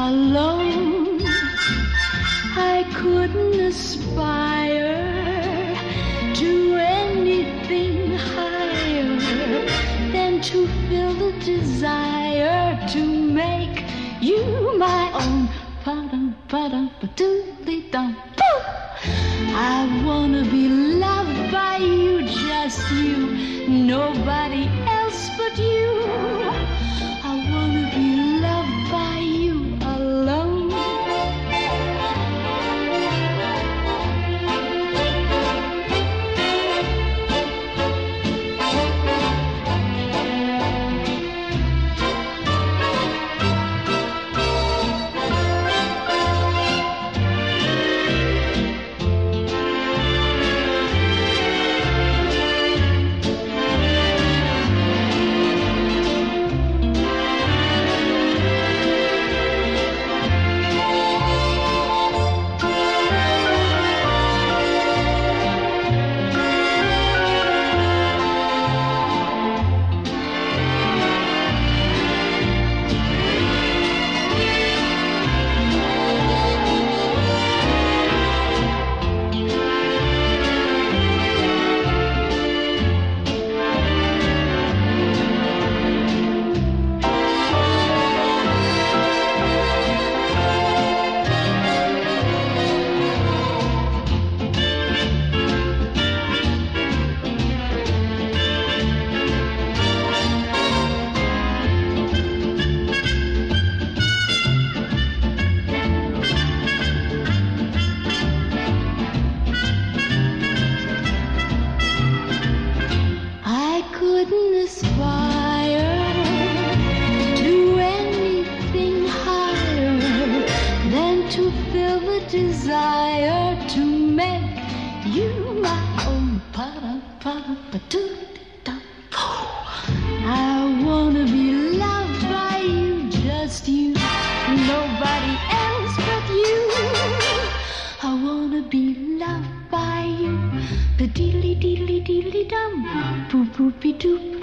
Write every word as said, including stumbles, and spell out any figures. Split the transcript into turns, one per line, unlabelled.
alone. I couldn't aspire to anything higher than to feel the desire to make you my own. Ba-dum, ba-dum, ba-doodly-dum. I wanna be loved by you, just you, nobody else but you. I wanna be loved by you alone. Couldn't aspire to anything higher than to feel the desire to make you my own. I wanna be loved by you, just you, nobody else but you. I wanna be loved by you. Ba-deedly-deedly-deedly-dum, boop-boopy-doop.